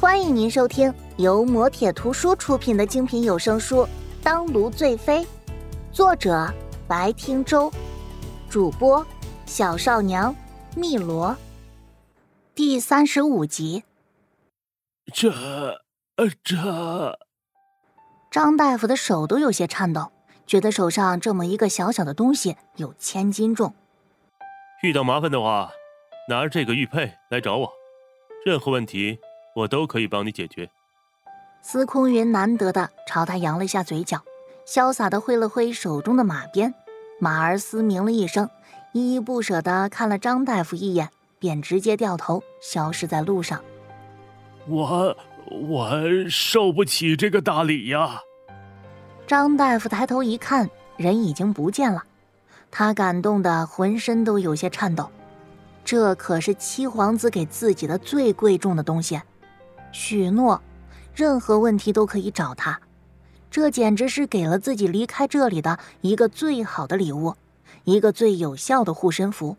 欢迎您收听由磨铁图书出品的精品有声书《当炉醉飞》，作者白听舟，主播小少娘蜜罗，第35集。张大夫的手都有些颤抖，觉得手上这么一个小小的东西有1000斤重。 遇到麻烦的话，拿着这个玉佩来找我，任何问题我都可以帮你解决。 司空云难得的朝他扬了一下嘴角，潇洒的挥了挥手中的马鞭，马儿嘶鸣了一声，依依不舍地看了张大夫一眼，便直接掉头消失在路上。 我受不起这个大礼呀！ 张大夫抬头一看，人已经不见了，他感动的浑身都有些颤抖。这可是七皇子给自己的最贵重的东西，许诺任何问题都可以找他，这简直是给了自己离开这里的一个最好的礼物，一个最有效的护身符。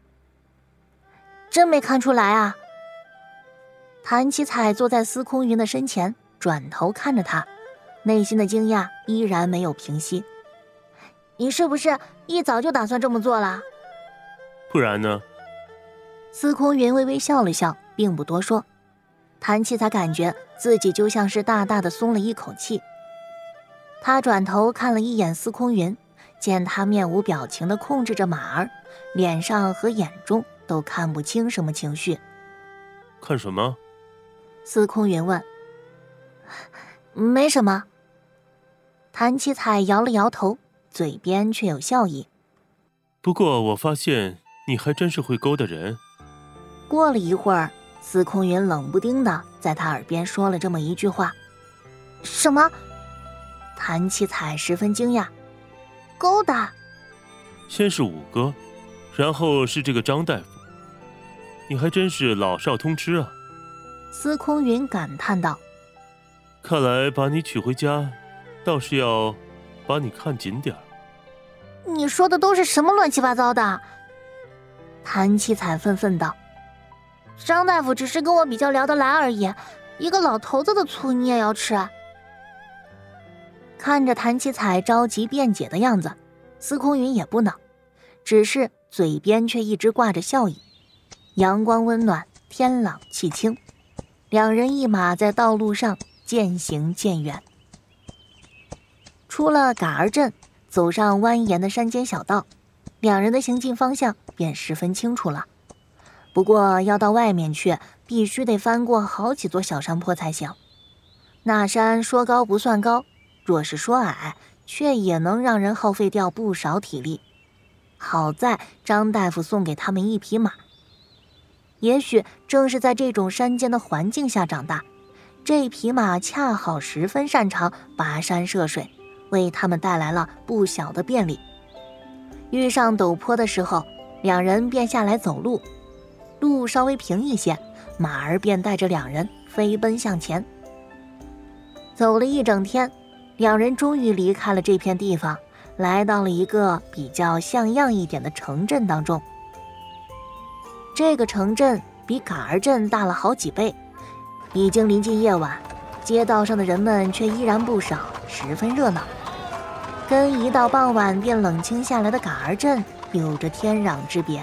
真没看出来啊！谭七彩坐在司空云的身前，转头看着他，内心的惊讶依然没有平息。你是不是一早就打算这么做了？ 不然呢？ 司空云微微笑了笑，并不多说。谭七彩感觉自己就像是大大的松了一口气。他转头看了一眼司空云，见他面无表情地控制着马儿，脸上和眼中都看不清什么情绪。 看什么？ 司空云问。没什么。谭七彩摇了摇头，嘴边却有笑意。 不过我发现你还真是会勾搭人。 过了一会儿，司空云冷不丁的在他耳边说了这么一句话。什么？谭七彩十分惊讶。勾搭？ 先是五哥，然后是这个张大夫，你还真是老少通吃啊。 司空云感叹道。 看来把你娶回家，倒是要把你看紧点儿。 你说的都是什么乱七八糟的？谭七彩愤愤道。张大夫只是跟我比较聊得来而已，一个老头子的醋你也要吃？看着谭七彩着急辩解的样子，司空云也不恼，只是嘴边却一直挂着笑意。阳光温暖，天朗气清，两人一马在道路上渐行渐远。出了嘎儿镇，走上蜿蜒的山间小道，两人的行进方向便十分清楚了。不过要到外面去，必须得翻过好几座小山坡才行。那山说高不算高，若是说矮，却也能让人耗费掉不少体力。好在张大夫送给他们一匹马，也许正是在这种山间的环境下长大，这匹马恰好十分擅长跋山涉水，为他们带来了不小的便利。遇上陡坡的时候，两人便下来走路，路稍微平一些，马儿便带着两人飞奔向前。走了一整天，两人终于离开了这片地方，来到了一个比较像样一点的城镇当中。这个城镇比嘎儿镇大了好几倍，已经临近夜晚，街道上的人们却依然不少，十分热闹，跟一到傍晚便冷清下来的嘎儿镇有着天壤之别。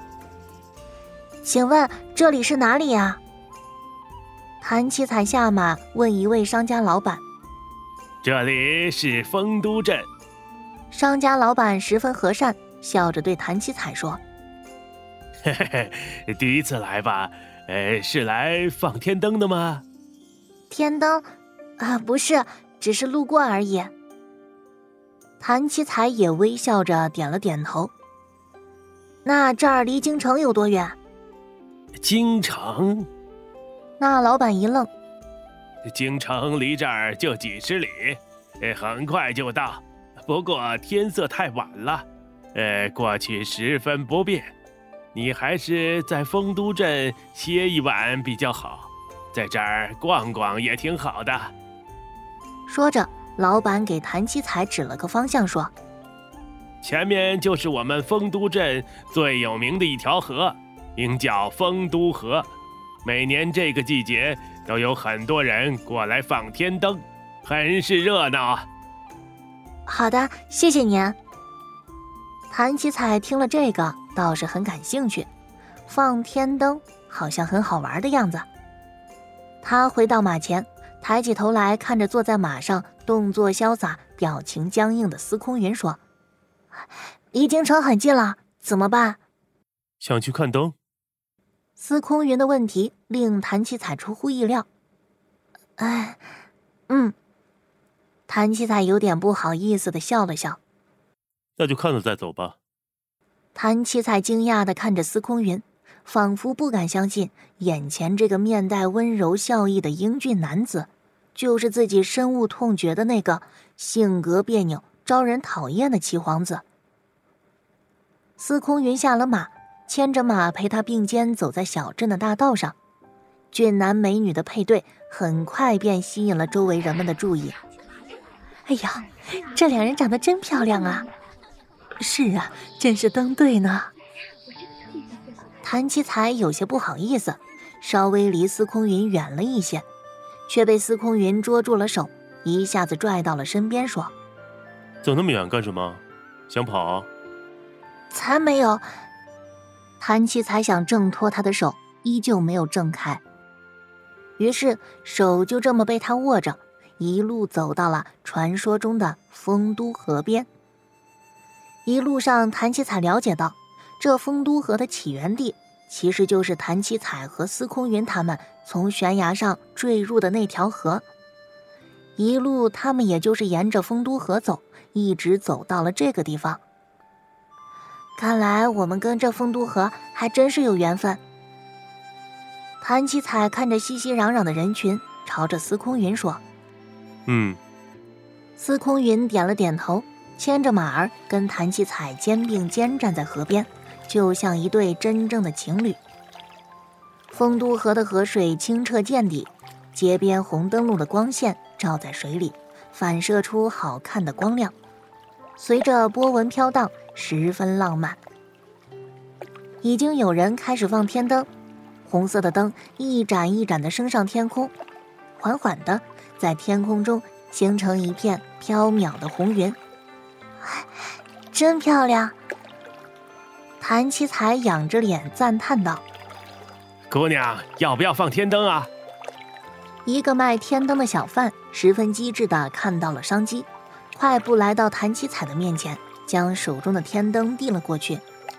请问这里是哪里呀？谭七彩下马问一位商家老板。 这里是丰都镇。 商家老板十分和善，笑着对谭七彩说。 嘿嘿嘿，第一次来吧？是来放天灯的吗？ 天灯？不是，只是路过而已。谭七彩也微笑着点了点头。那这儿离京城有多远？ 京城？ 那老板一愣。 京城离这儿就几十里，很快就到。不过天色太晚了，过去十分不便。你还是在丰都镇歇一晚比较好，在这儿逛逛也挺好的。 说着，老板给谭七彩指了个方向说。 前面就是我们丰都镇最有名的一条河，名叫丰都河。 每年这个季节都有很多人过来放天灯，很是热闹。 好的，谢谢您。谭七彩听了这个倒是很感兴趣，放天灯好像很好玩的样子。他回到马前，抬起头来看着坐在马上动作潇洒表情僵硬的司空云说：离京城很近了，怎么办？ 想去看灯。 司空云的问题令谭七彩出乎意料。谭七彩有点不好意思地笑了笑。 那就看了再走吧。 谭七彩惊讶地看着司空云，仿佛不敢相信眼前这个面带温柔笑意的英俊男子就是自己深恶痛绝的那个性格别扭招人讨厌的七皇子。司空云下了马，牵着马陪他并肩走在小镇的大道上，俊男美女的配对很快便吸引了周围人们的注意。哎呀，这两人长得真漂亮啊！是啊，真是登对呢。谭七彩有些不好意思，稍微离司空云远了一些，却被司空云捉住了手，一下子拽到了身边说： 走那么远干什么？想跑？ 才没有。谭七彩想挣脱他的手，依旧没有挣开，于是手就这么被他握着，一路走到了传说中的丰都河边。一路上谭七彩了解到，这丰都河的起源地其实就是谭七彩和司空云他们从悬崖上坠入的那条河。一路他们也就是沿着丰都河走，一直走到了这个地方。看来我们跟这丰都河还真是有缘分。谭七彩看着熙熙攘攘的人群，朝着司空云说：司空云点了点头，牵着马儿跟谭七彩肩并肩站在河边，就像一对真正的情侣。丰都河的河水清澈见底，街边红灯笼的光线照在水里，反射出好看的光亮，随着波纹飘荡，十分浪漫。已经有人开始放天灯，红色的灯一盏一盏地升上天空，缓缓地在天空中形成一片飘渺的红云。真漂亮！谭七彩仰着脸赞叹道： 姑娘，要不要放天灯啊？ 一个卖天灯的小贩十分机智地看到了商机，快步来到谭七彩的面前，将手中的天灯递了过去。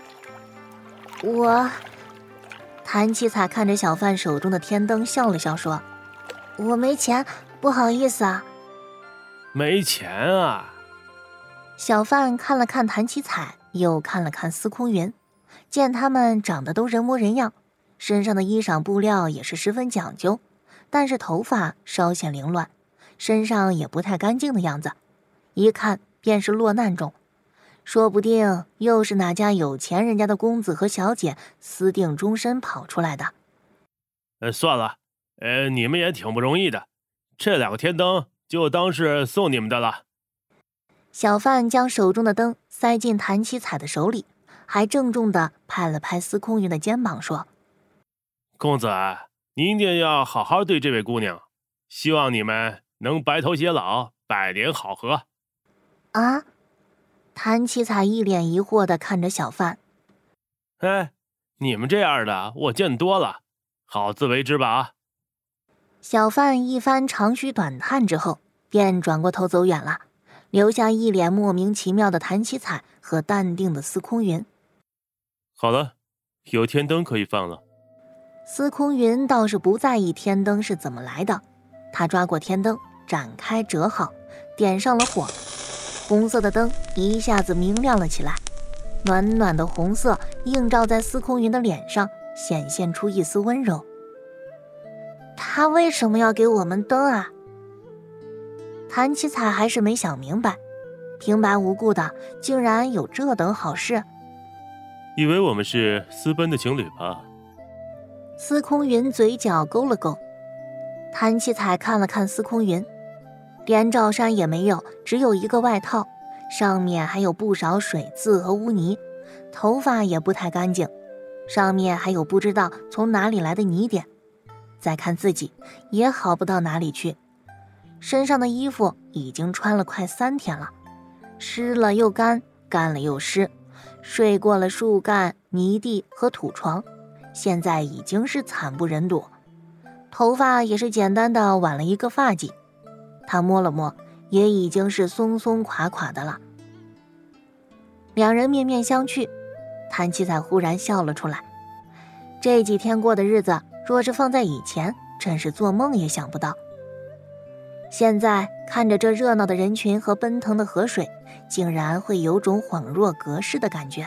谭七彩看着小贩手中的天灯笑了笑说：我没钱，不好意思啊。 没钱啊？ 小贩看了看谭七彩，又看了看司空云，见他们长得都人模人样，身上的衣裳布料也是十分讲究，但是头发稍显凌乱，身上也不太干净的样子，一看便是落难中，说不定又是哪家有钱人家的公子和小姐私定终身跑出来的。 算了，你们也挺不容易的，这2个天灯就当是送你们的了。 小贩将手中的灯塞进谭七彩的手里，还郑重地拍了拍司空云的肩膀说： 公子，你一定要好好对这位姑娘，希望你们能白头偕老，百年好合。 啊？谭七彩一脸疑惑地看着小贩。 你们这样的我见多了，好自为之吧。 小贩一番长吁短叹之后，便转过头走远了，留下一脸莫名其妙的谭七彩和淡定的司空云。 好了，有天灯可以放了。 司空云倒是不在意天灯是怎么来的，他抓过天灯，展开折好，点上了火，红色的灯一下子明亮了起来，暖暖的红色映照在司空云的脸上，显现出一丝温柔。他为什么要给我们灯啊？谭七彩还是没想明白，平白无故的竟然有这等好事。 以为我们是私奔的情侣吧？ 司空云嘴角勾了勾。谭七彩看了看司空云，连罩衫也没有，只有一个外套，上面还有不少水渍和污泥，头发也不太干净，上面还有不知道从哪里来的泥点， 再看自己，也好不到哪里去。身上的衣服已经穿了快3天了，湿了又干，干了又湿，睡过了树干、泥地和土床，现在已经是惨不忍睹。头发也是简单的挽了一个发髻，他摸了摸，也已经是松松垮垮的了。两人面面相觑，谭七彩忽然笑了出来。这几天过的日子，若是放在以前，真是做梦也想不到。现在看着这热闹的人群和奔腾的河水，竟然会有种恍若隔世的感觉。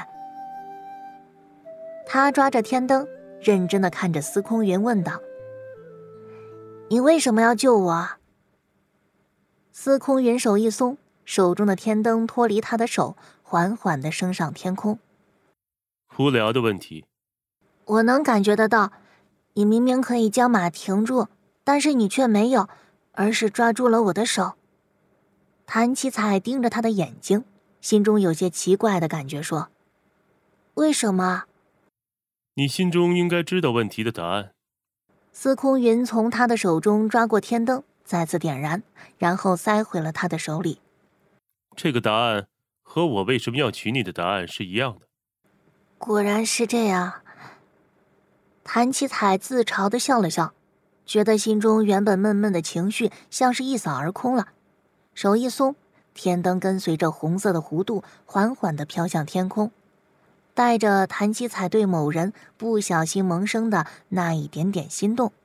他抓着天灯，认真地看着司空云问道：“你为什么要救我？”司空云手一松，手中的天灯脱离他的手，缓缓地升上天空。 无聊的问题。 我能感觉得到，你明明可以将马停住，但是你却没有，而是抓住了我的手。谭七彩盯着他的眼睛，心中有些奇怪的感觉，说：“为什么？” 你心中应该知道问题的答案。 司空云从他的手中抓过天灯，再次点燃，然后塞回了他的手里。 这个答案和我为什么要娶你的答案是一样的。 果然是这样。谭七彩自嘲地笑了笑，觉得心中原本闷闷的情绪像是一扫而空了。手一松，天灯跟随着红色的弧度缓缓地飘向天空，带着谭七彩对某人不小心萌生的那一点点心动。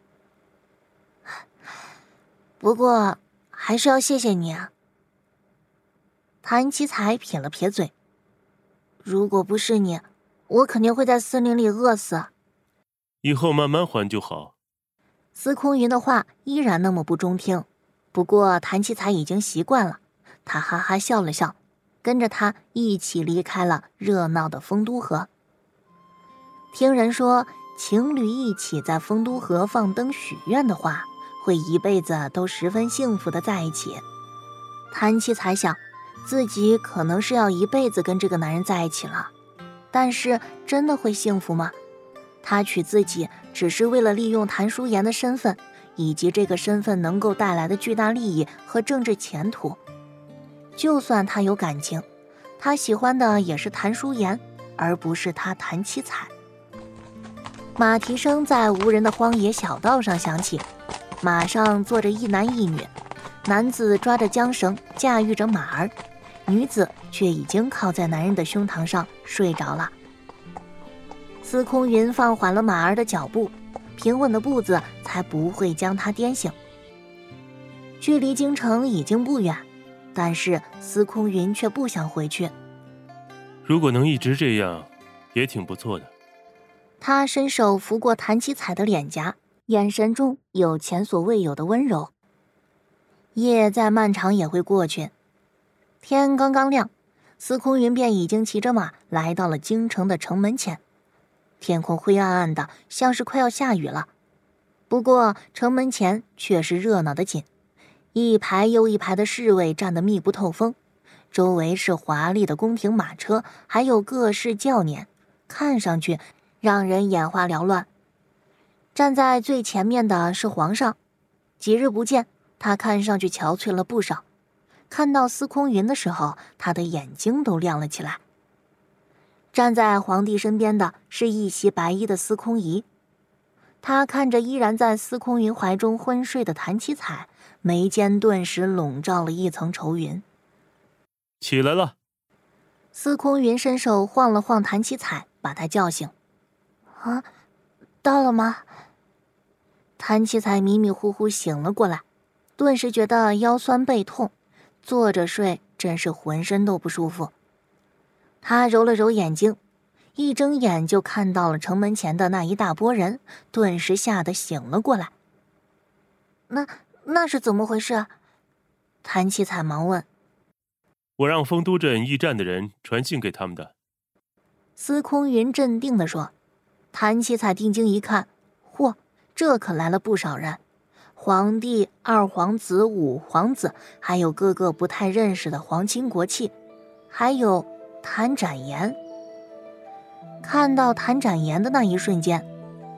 不过还是要谢谢你啊。谭七彩撇了撇嘴，如果不是你，我肯定会在森林里饿死。 以后慢慢还就好。 司空云的话依然那么不中听，不过谭七彩已经习惯了，他哈哈笑了笑，跟着他一起离开了热闹的丰都河。听人说，情侣一起在丰都河放灯许愿的话，会一辈子都十分幸福的在一起。谭七彩想，自己可能是要一辈子跟这个男人在一起了，但是真的会幸福吗？他娶自己只是为了利用谭淑妍的身份，以及这个身份能够带来的巨大利益和政治前途。就算他有感情，他喜欢的也是谭淑妍，而不是他谭七彩。马蹄声在无人的荒野小道上响起，马上坐着一男一女，男子抓着缰绳驾驭着马儿，女子却已经靠在男人的胸膛上睡着了。司空云放缓了马儿的脚步，平稳的步子才不会将他颠醒。距离京城已经不远，但是司空云却不想回去。 如果能一直这样，也挺不错的。 他伸手拂过谭七彩的脸颊，眼神中有前所未有的温柔。夜再漫长也会过去，天刚刚亮，司空云便已经骑着马来到了京城的城门前。天空灰暗暗的，像是快要下雨了。不过城门前却是热闹的紧，一排又一排的侍卫站得密不透风，周围是华丽的宫廷马车，还有各式轿辇，看上去让人眼花缭乱。站在最前面的是皇上，几日不见，他看上去憔悴了不少。看到司空云的时候，他的眼睛都亮了起来。站在皇帝身边的是一袭白衣的司空仪，他看着依然在司空云怀中昏睡的谭七彩，眉间顿时笼罩了一层愁云。 起来了。 司空云伸手晃了晃谭七彩，把他叫醒。啊，到了吗？谭七彩迷迷糊糊醒了过来，顿时觉得腰酸背痛，坐着睡真是浑身都不舒服。他揉了揉眼睛，一睁眼就看到了城门前的那一大波人，顿时吓得醒了过来。那是怎么回事？谭七彩忙问。 我让丰都镇驿站的人传信给他们的。 司空云镇定地说。谭七彩定睛一看，嚯，这可来了不少人，皇帝、二皇子、五皇子，还有各个不太认识的皇亲国戚，还有谭展颜。看到谭展颜的那一瞬间，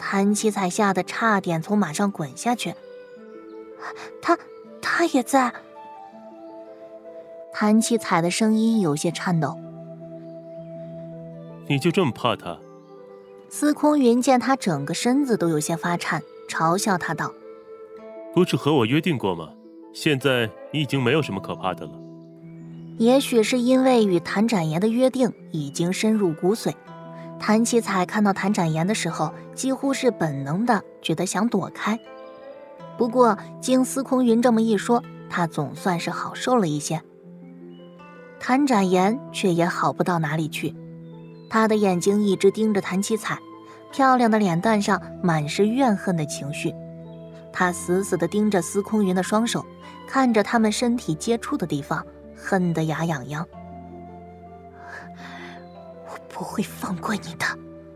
谭七彩吓得差点从马上滚下去。他也在。谭七彩的声音有些颤抖。 你就这么怕他？ 司空云见他整个身子都有些发颤，嘲笑他道： 不是和我约定过吗？现在你已经没有什么可怕的了。 也许是因为与谭展言的约定已经深入骨髓，谭七彩看到谭展言的时候，几乎是本能的觉得想躲开。不过经司空云这么一说，他总算是好受了一些。谭展言却也好不到哪里去，他的眼睛一直盯着谭七彩，漂亮的脸蛋上满是怨恨的情绪。他死死地盯着司空云的双手，看着他们身体接触的地方，恨得牙痒痒。我不会放过你的。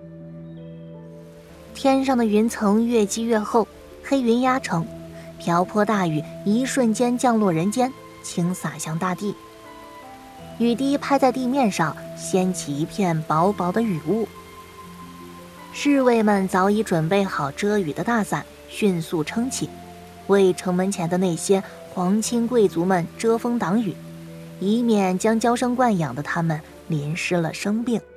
天上的云层越积越厚，黑云压城，瓢泼大雨一瞬间降落人间，倾洒向大地。雨滴拍在地面上，掀起一片薄薄的雨雾。侍卫们早已准备好遮雨的大伞，迅速撑起，为城门前的那些皇亲贵族们遮风挡雨，以免将娇生惯养的他们淋湿了生病。